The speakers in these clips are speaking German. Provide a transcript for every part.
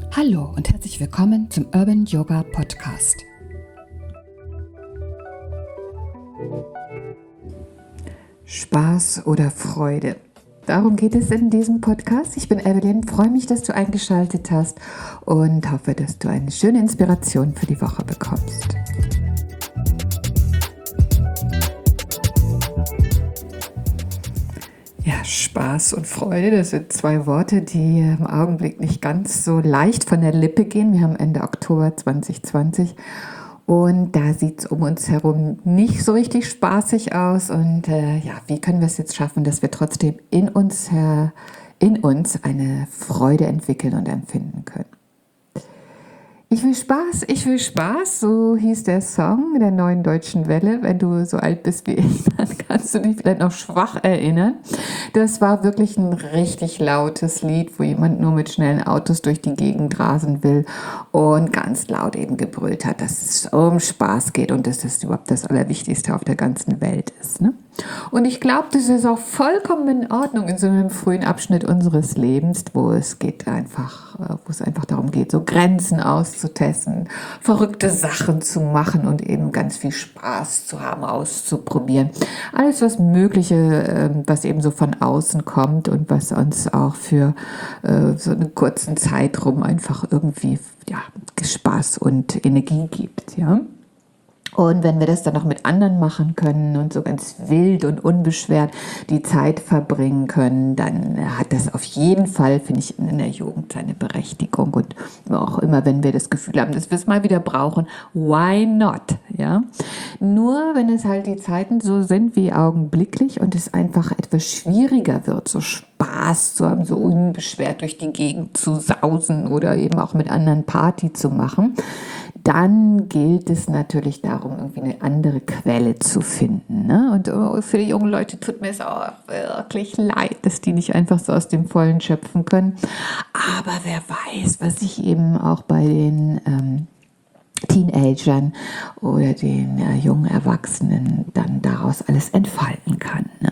Hallo und herzlich willkommen zum Urban Yoga Podcast. Spaß oder Freude? Darum geht es in diesem Podcast. Ich bin Evelyn, freue mich, dass du eingeschaltet hast und hoffe, dass du eine schöne Inspiration für die Woche bekommst. Ja, Spaß und Freude, das sind zwei Worte, die im Augenblick nicht ganz so leicht von der Lippe gehen. Wir haben Ende Oktober 2020 und da sieht es um uns herum nicht so richtig spaßig aus. Und wie können wir es jetzt schaffen, dass wir trotzdem in uns eine Freude entwickeln und empfinden können? Ich will Spaß, so hieß der Song der Neuen Deutschen Welle. Wenn du so alt bist wie ich, dann kannst du dich vielleicht noch schwach erinnern. Das war wirklich ein richtig lautes Lied, wo jemand nur mit schnellen Autos durch die Gegend rasen will und ganz laut eben gebrüllt hat, dass es um Spaß geht und dass das überhaupt das Allerwichtigste auf der ganzen Welt ist, ne? Und ich glaube, das ist auch vollkommen in Ordnung in so einem frühen Abschnitt unseres Lebens, wo es einfach darum geht, so Grenzen auszutesten, verrückte Sachen zu machen und eben ganz viel Spaß zu haben, auszuprobieren. Alles was Mögliche, was eben so von außen kommt und was uns auch für so einen kurzen Zeitraum einfach irgendwie Spaß und Energie gibt, ja. Und wenn wir das dann noch mit anderen machen können und so ganz wild und unbeschwert die Zeit verbringen können, dann hat das auf jeden Fall, finde ich, in der Jugend seine Berechtigung. Und auch immer, wenn wir das Gefühl haben, dass wir es mal wieder brauchen, why not? Ja? Nur wenn es halt die Zeiten so sind wie augenblicklich und es einfach etwas schwieriger wird, so Spaß zu haben, so unbeschwert durch die Gegend zu sausen oder eben auch mit anderen Party zu machen, dann gilt es natürlich darum, irgendwie eine andere Quelle zu finden, ne? Und für die jungen Leute tut mir es auch wirklich leid, dass die nicht einfach so aus dem Vollen schöpfen können. Aber wer weiß, was sich eben auch bei den Teenagern oder den jungen Erwachsenen dann daraus alles entfalten kann, ne?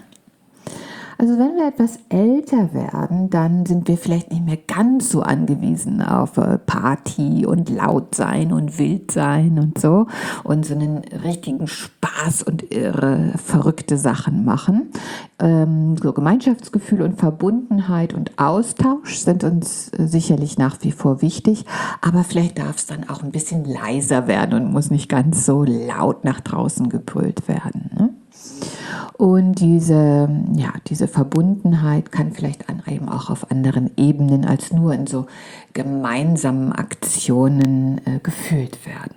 Also wenn wir etwas älter werden, dann sind wir vielleicht nicht mehr ganz so angewiesen auf Party und laut sein und wild sein und so einen richtigen Spaß und irre, verrückte Sachen machen. So Gemeinschaftsgefühl und Verbundenheit und Austausch sind uns sicherlich nach wie vor wichtig, aber vielleicht darf es dann auch ein bisschen leiser werden und muss nicht ganz so laut nach draußen gebrüllt werden, ne? Und diese Verbundenheit kann vielleicht eben auch auf anderen Ebenen als nur in so gemeinsamen Aktionen gefühlt werden.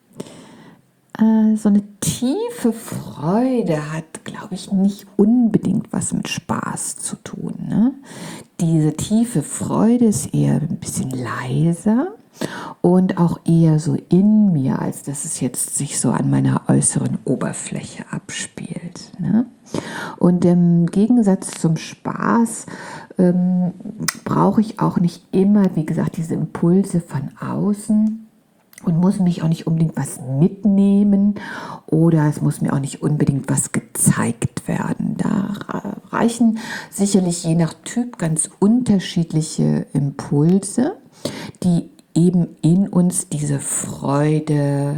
So eine tiefe Freude hat, glaube ich, nicht unbedingt was mit Spaß zu tun, ne? Diese tiefe Freude ist eher ein bisschen leiser und auch eher so in mir, als dass es jetzt sich so an meiner äußeren Oberfläche abspielt, ne? Und im Gegensatz zum Spaß brauche ich auch nicht immer, wie gesagt, diese Impulse von außen und muss mich auch nicht unbedingt was mitnehmen oder es muss mir auch nicht unbedingt was gezeigt werden. Da reichen sicherlich je nach Typ ganz unterschiedliche Impulse, die eben in uns diese Freude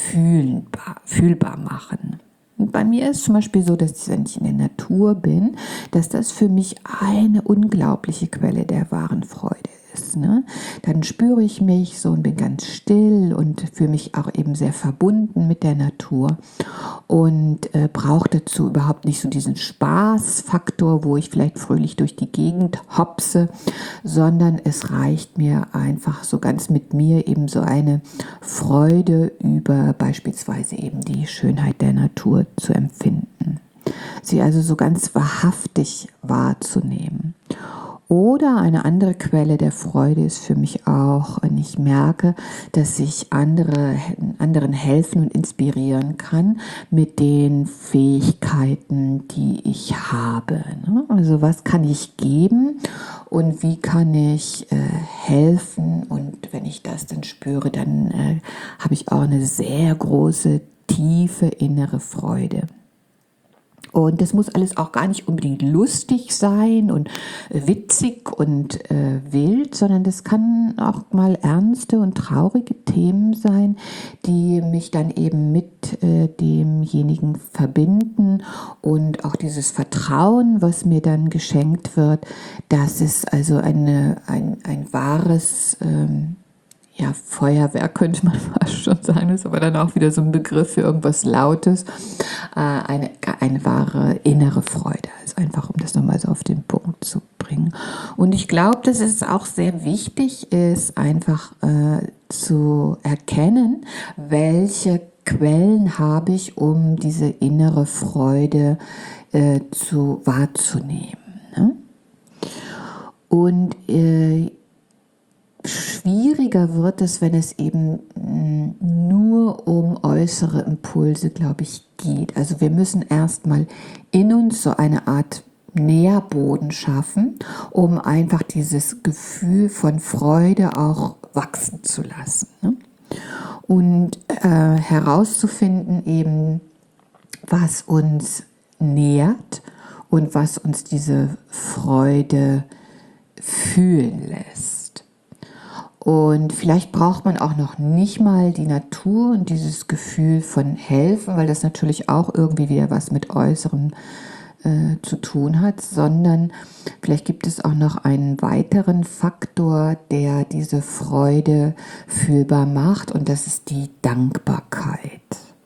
fühlbar machen. Und bei mir ist zum Beispiel so, dass wenn ich in der Natur bin, dass das für mich eine unglaubliche Quelle der wahren Freude ist, ne? Dann spüre ich mich so und bin ganz still und fühle mich auch eben sehr verbunden mit der Natur und brauche dazu überhaupt nicht so diesen Spaßfaktor, wo ich vielleicht fröhlich durch die Gegend hopse, sondern es reicht mir einfach so ganz mit mir eben so eine Freude über beispielsweise eben die Schönheit der Natur zu empfinden. Sie also so ganz wahrhaftig wahrzunehmen. Oder eine andere Quelle der Freude ist für mich auch, wenn ich merke, dass ich anderen helfen und inspirieren kann mit den Fähigkeiten, die ich habe, ne? Also was kann ich geben und wie kann ich helfen? Und wenn ich das dann spüre, dann habe ich auch eine sehr große, tiefe innere Freude. Und das muss alles auch gar nicht unbedingt lustig sein und witzig und wild, sondern das kann auch mal ernste und traurige Themen sein, die mich dann eben mit demjenigen verbinden und auch dieses Vertrauen, was mir dann geschenkt wird, dass es also ein wahres ja, Feuerwerk könnte man fast schon sagen, ist aber dann auch wieder so ein Begriff für irgendwas Lautes, eine wahre innere Freude. Also einfach, um das nochmal so auf den Punkt zu bringen. Und ich glaube, dass es auch sehr wichtig ist, einfach zu erkennen, welche Quellen habe ich, um diese innere Freude wahrzunehmen. Ne? Und schwieriger wird es, wenn es eben nur um äußere Impulse, glaube ich, geht. Also wir müssen erstmal in uns so eine Art Nährboden schaffen, um einfach dieses Gefühl von Freude auch wachsen zu lassen. Ne? Und herauszufinden eben, was uns nährt und was uns diese Freude fühlen lässt. Und vielleicht braucht man auch noch nicht mal die Natur und dieses Gefühl von Helfen, weil das natürlich auch irgendwie wieder was mit Äußerem zu tun hat, sondern vielleicht gibt es auch noch einen weiteren Faktor, der diese Freude fühlbar macht, und das ist die Dankbarkeit.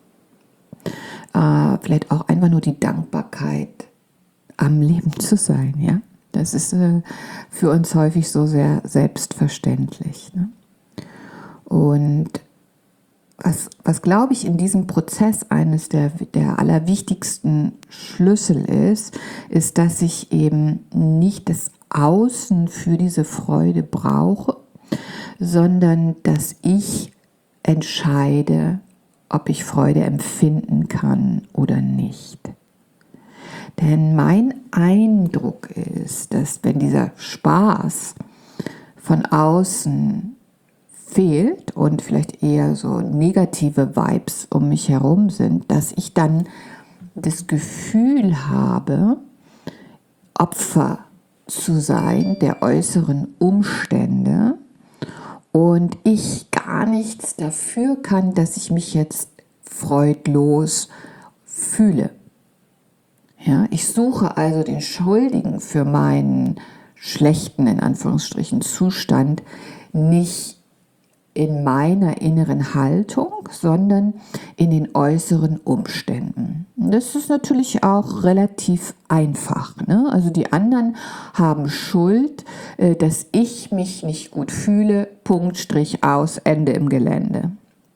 Vielleicht auch einfach nur die Dankbarkeit, am Leben zu sein, ja. Das ist für uns häufig so sehr selbstverständlich. Ne? Und was glaube ich in diesem Prozess eines der allerwichtigsten Schlüssel ist, dass ich eben nicht das Außen für diese Freude brauche, sondern dass ich entscheide, ob ich Freude empfinden kann oder nicht. Denn mein Eindruck ist, dass wenn dieser Spaß von außen fehlt und vielleicht eher so negative Vibes um mich herum sind, dass ich dann das Gefühl habe, Opfer zu sein der äußeren Umstände und ich gar nichts dafür kann, dass ich mich jetzt freudlos fühle. Ja, ich suche also den Schuldigen für meinen schlechten, in Anführungsstrichen, Zustand nicht in meiner inneren Haltung, sondern in den äußeren Umständen. Das ist natürlich auch relativ einfach. Ne? Also die anderen haben Schuld, dass ich mich nicht gut fühle, Punkt, Strich, aus, Ende im Gelände.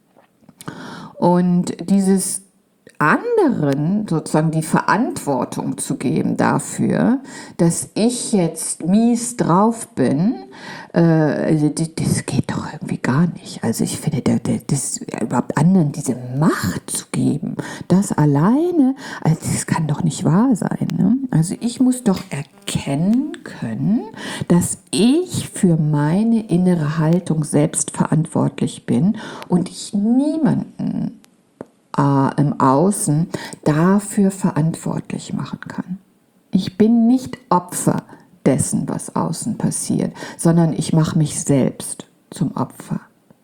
Und dieses anderen sozusagen die Verantwortung zu geben dafür, dass ich jetzt mies drauf bin, das geht doch irgendwie gar nicht. Also ich finde, das überhaupt anderen diese Macht zu geben, das alleine, also das kann doch nicht wahr sein. Ne? Also ich muss doch erkennen können, dass ich für meine innere Haltung selbst verantwortlich bin und ich niemanden im Außen dafür verantwortlich machen kann. Ich bin nicht Opfer dessen, was außen passiert, sondern ich mache mich selbst zum Opfer.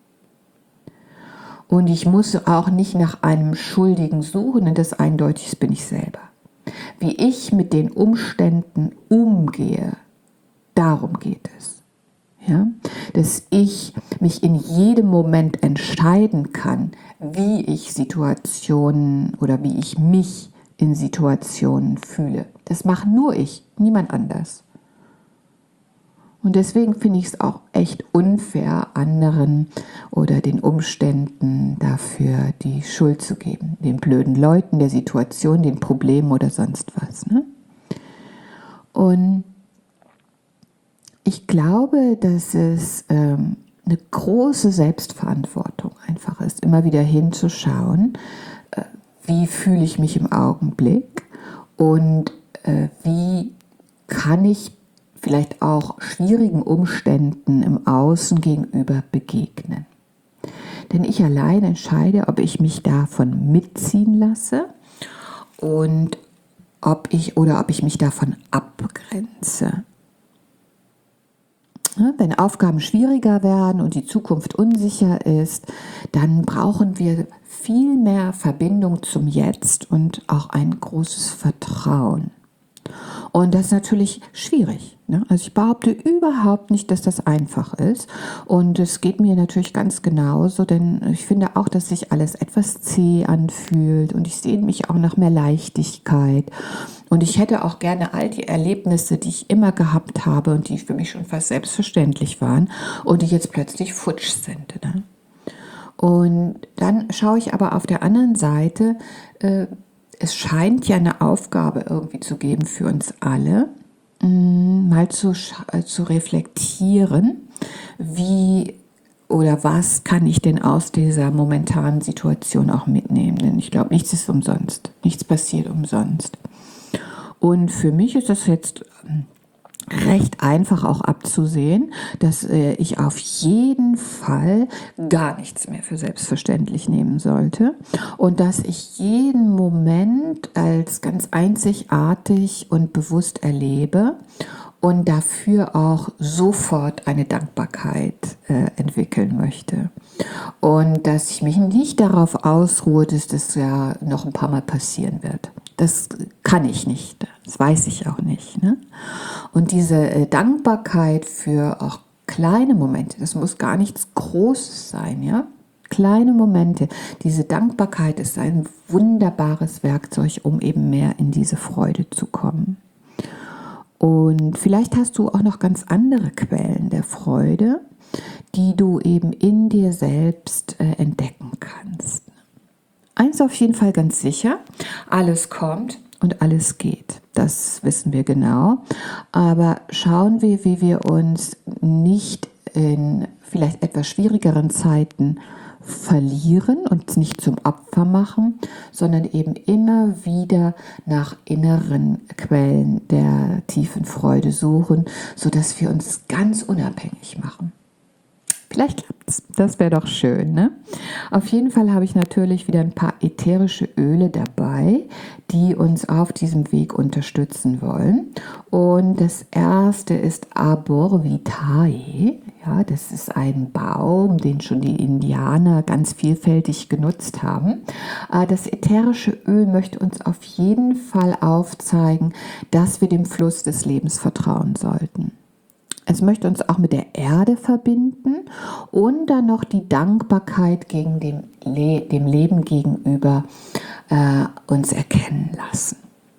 Und ich muss auch nicht nach einem Schuldigen suchen, denn das eindeutig bin ich selber. Wie ich mit den Umständen umgehe, darum geht es. Ja? Dass ich mich in jedem Moment entscheiden kann, wie ich Situationen oder wie ich mich in Situationen fühle. Das mache nur ich, niemand anders. Und deswegen finde ich es auch echt unfair, anderen oder den Umständen dafür die Schuld zu geben. Den blöden Leuten, der Situation, den Problemen oder sonst was. Ne? Und ich glaube, dass es eine große Selbstverantwortung einfach ist, immer wieder hinzuschauen, wie fühle ich mich im Augenblick und wie kann ich vielleicht auch schwierigen Umständen im Außen gegenüber begegnen. Denn ich allein entscheide, ob ich mich davon mitziehen lasse und ob ich mich davon abgrenze. Wenn Aufgaben schwieriger werden und die Zukunft unsicher ist, dann brauchen wir viel mehr Verbindung zum Jetzt und auch ein großes Vertrauen. Und das ist natürlich schwierig. Ne? Also ich behaupte überhaupt nicht, dass das einfach ist. Und es geht mir natürlich ganz genauso, denn ich finde auch, dass sich alles etwas zäh anfühlt und ich sehne mich auch nach mehr Leichtigkeit. Und ich hätte auch gerne all die Erlebnisse, die ich immer gehabt habe und die für mich schon fast selbstverständlich waren und die jetzt plötzlich futsch sind. Ne? Und dann schaue ich aber auf der anderen Seite, es scheint ja eine Aufgabe irgendwie zu geben für uns alle, mal zu reflektieren, wie oder was kann ich denn aus dieser momentanen Situation auch mitnehmen. Denn ich glaube, nichts ist umsonst, nichts passiert umsonst. Und für mich ist das jetzt recht einfach auch abzusehen, dass ich auf jeden Fall gar nichts mehr für selbstverständlich nehmen sollte und dass ich jeden Moment als ganz einzigartig und bewusst erlebe und dafür auch sofort eine Dankbarkeit entwickeln möchte. Und dass ich mich nicht darauf ausruhe, dass das ja noch ein paar Mal passieren wird. Das kann ich nicht, das weiß ich auch nicht. Ne? Und diese Dankbarkeit für auch kleine Momente, das muss gar nichts Großes sein, ja? Kleine Momente, diese Dankbarkeit ist ein wunderbares Werkzeug, um eben mehr in diese Freude zu kommen. Und vielleicht hast du auch noch ganz andere Quellen der Freude, die du eben in dir selbst entdecken kannst. Eins auf jeden Fall ganz sicher, alles kommt und alles geht. Das wissen wir genau. Aber schauen wir, wie wir uns nicht in vielleicht etwas schwierigeren Zeiten verlieren und nicht zum Opfer machen, sondern eben immer wieder nach inneren Quellen der tiefen Freude suchen, sodass wir uns ganz unabhängig machen. Vielleicht klappt's. Das wäre doch schön, ne? Auf jeden Fall habe ich natürlich wieder ein paar ätherische Öle dabei, die uns auf diesem Weg unterstützen wollen. Und das erste ist Arbor Vitae. Ja, das ist ein Baum, den schon die Indianer ganz vielfältig genutzt haben. Das ätherische Öl möchte uns auf jeden Fall aufzeigen, dass wir dem Fluss des Lebens vertrauen sollten. Es möchte uns auch mit der Erde verbinden und dann noch die Dankbarkeit gegen dem Leben gegenüber uns erkennen lassen.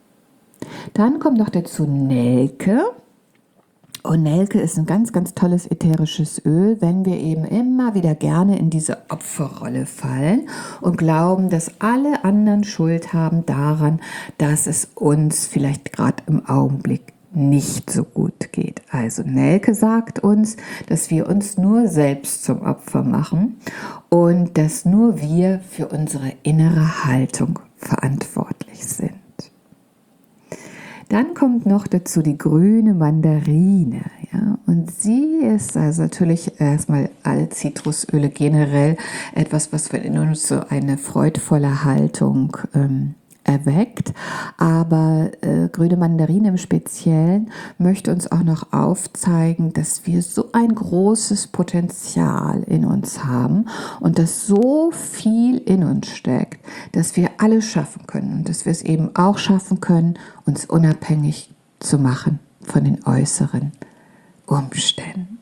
Dann kommt noch dazu Nelke. Und Nelke ist ein ganz, ganz tolles ätherisches Öl, wenn wir eben immer wieder gerne in diese Opferrolle fallen und glauben, dass alle anderen Schuld haben daran, dass es uns vielleicht gerade im Augenblick nicht so gut geht. Also Nelke sagt uns, dass wir uns nur selbst zum Opfer machen und dass nur wir für unsere innere Haltung verantwortlich sind. Dann kommt noch dazu die grüne Mandarine. Ja? Und sie ist also natürlich erstmal alle Zitrusöle generell etwas, was in uns so eine freudvolle Haltung erweckt, aber grüne Mandarine im Speziellen möchte uns auch noch aufzeigen, dass wir so ein großes Potenzial in uns haben und dass so viel in uns steckt, dass wir alles schaffen können und dass wir es eben auch schaffen können, uns unabhängig zu machen von den äußeren Umständen.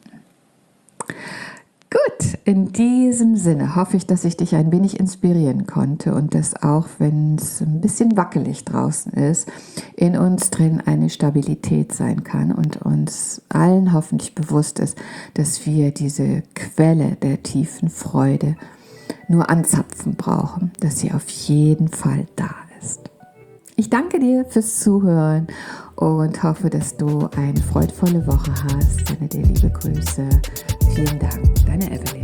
Gut, in diesem Sinne hoffe ich, dass ich dich ein wenig inspirieren konnte und dass auch, wenn es ein bisschen wackelig draußen ist, in uns drin eine Stabilität sein kann und uns allen hoffentlich bewusst ist, dass wir diese Quelle der tiefen Freude nur anzapfen brauchen, dass sie auf jeden Fall da ist. Ich danke dir fürs Zuhören und hoffe, dass du eine freudvolle Woche hast. Sende dir liebe Grüße. Vielen Dank, deine Evelyn.